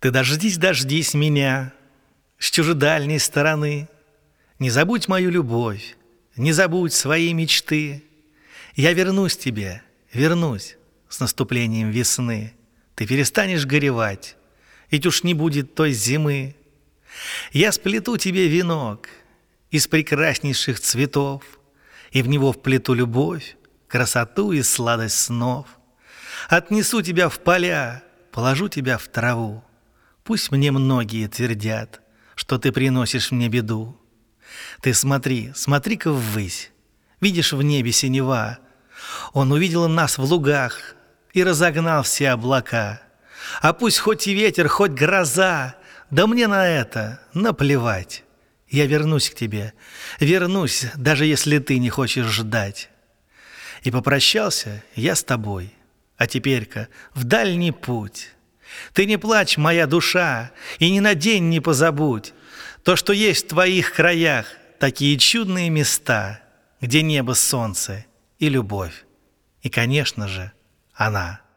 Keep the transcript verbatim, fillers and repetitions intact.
Ты дождись, дождись меня с чужедальней стороны. Не забудь мою любовь, не забудь свои мечты. Я вернусь тебе, вернусь с наступлением весны. Ты перестанешь горевать, ведь уж не будет той зимы. Я сплету тебе венок из прекраснейших цветов, и в него вплету любовь, красоту и сладость снов. Отнесу тебя в поля, положу тебя в траву. Пусть мне многие твердят, что ты приносишь мне беду. Ты смотри, смотри-ка ввысь, видишь в небе синева. Он увидел нас в лугах и разогнал все облака. А пусть хоть и ветер, хоть гроза, да мне на это наплевать. Я вернусь к тебе, вернусь, даже если ты не хочешь ждать. И попрощался я с тобой, а теперь-ка в дальний путь. Ты не плачь, моя душа, и ни на день не позабудь то, что есть в твоих краях такие чудные места, где небо, солнце и любовь, и, конечно же, она.